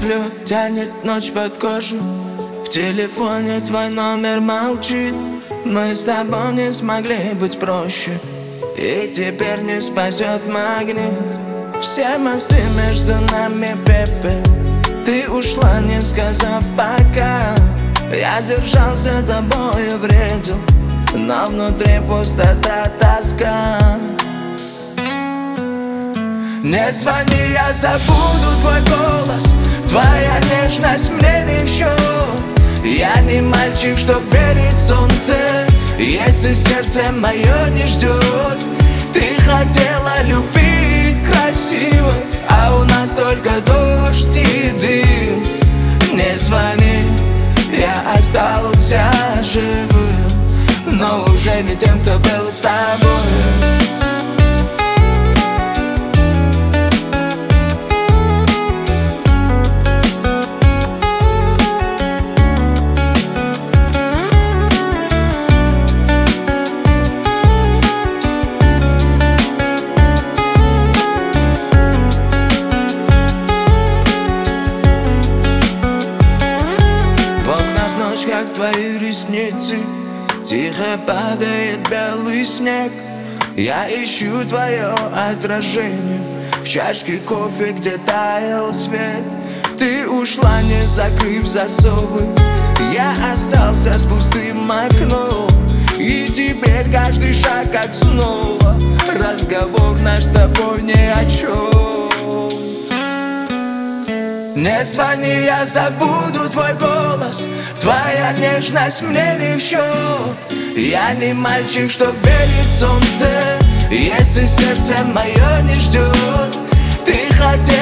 сплю, тянет ночь под кожу. В телефоне твой номер молчит. Мы с тобой не смогли быть проще, и теперь не спасет магнит. Все мосты между нами пепел. Ты ушла, не сказав пока. Я держался тобою, бредил, но внутри пустота, тоска. Не звони, я забуду твой голос. Твоя нежность мне не в счет. Я не мальчик, чтоб верить в солнце, если сердце мое не ждет. Ты хотела любви красиво, а у нас только дождь и дым. Не звони, я остался живым, но уже не тем, кто был с тобой. Как твои ресницы, тихо падает белый снег. Я ищу твое отражение в чашке кофе, где таял свет. Ты ушла, не закрыв засовы. Я остался с пустым окном, и теперь каждый шаг как снова разговор наш с тобой ни о чем. Не звони, я забуду твой голос. Твоя нежность мне не в счет. Я не мальчик, чтоб верить в солнце, если сердце мое не ждет. Ты хотела